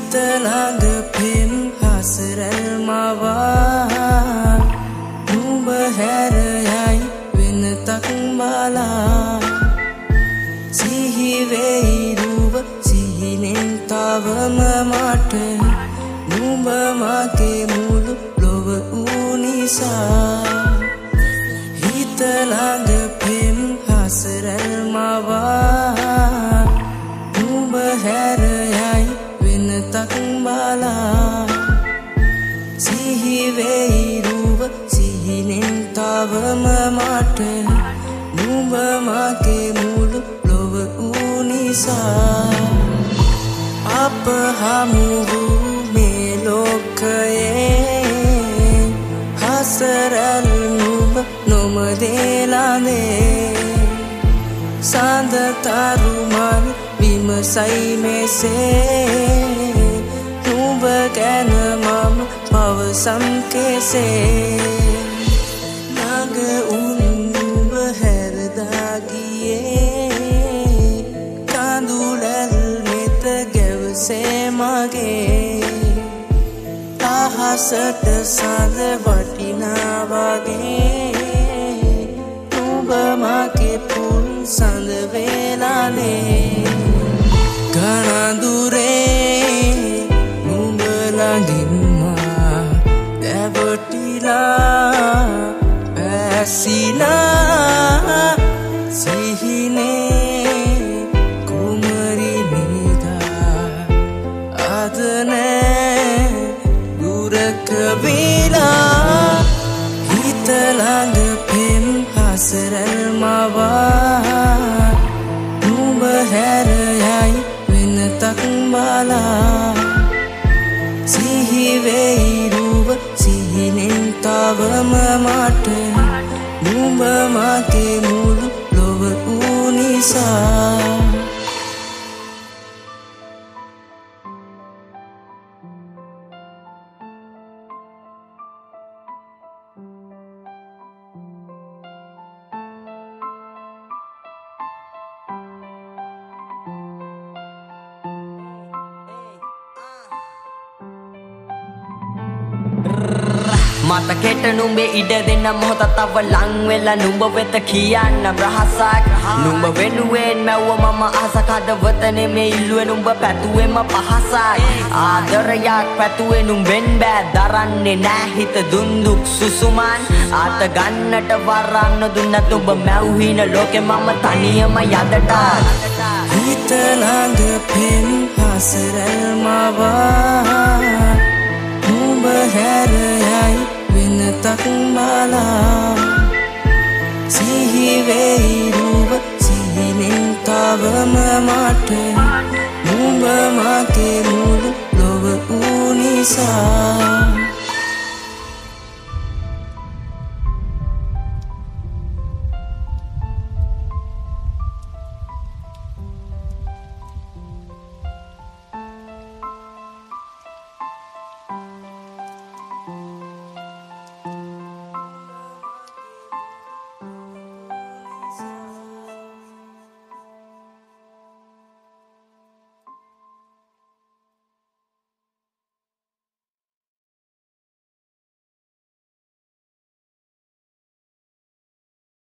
හිතලඟ පෙම් හසරල් මවා නුඹ හැර යයි වෙනතක් බලා සිහි වෙයි රුව සිහිනෙන් තවම මට නුඹ මගේ මුළු ලොව වූ නිසා හිතලඟ පෙම් හසරල් මවා නුඹ හැර යයි වෙනතක් බලා සිහි වෙයි රුව සිහිනෙන් තවම මට නුඹ මගේ මුළු ලොව වූ නිසා අප හමු වූ මේ ලෝකයේ හසරල් නුඹ නොමදේලානේ සඳ තරුමල් විමසයි මෙසේ නුඹ ගැන මම පවසම් කෙසේ නග උන් නුඹ හැරදා ගියේ කඳුලල් මෙත ගැවසේ මගේ අහසට සඳ වටිනා වගේ නුඹ මගේ පුන් සඳ වේලානේ ගනඳුරේ නුඹ ළඟින් මා දැවටිලා පැසිලා සිහිනේ කුමරි නිදා අද නෑ දුරක වේලා හිත ළඟ පෙම් හසරල් මවා නුඹ හැර යයි වෙනතක් බලා සිහි වෙයි රුව සිහිනෙන් තවම මට නුඹ මගේ මුළු ලොව වූ නිසා මතකෙට නුඹේ ඉඩ දෙන්න මොහොත තව ලං වෙලා නුඹ වෙත කියන්න රහසක් නුඹ වෙනුවෙන් මැව්ව මම අහසක් හදවත නෙමේ ඉල්ලුවේ නුඹ පැතුවේම පහසක් ආදරයක් පැතුවේ නුඹෙන් බෑ දරන්නේ නෑ හිත දුන් දුක් සුසුමන් ආත ගන්නට වරන්න දුන්නත් නුඹ මැව්හින ලෝකෙ මම තනියම යදට හිත ළඟ පෙම් හසරල් මවා නුඹ හැර යයි වෙනතක් බලා සිහි වෙයි රුව සිහිනෙන් තවම මට නුඹ මගේ මුළු ලොව වූ නිසා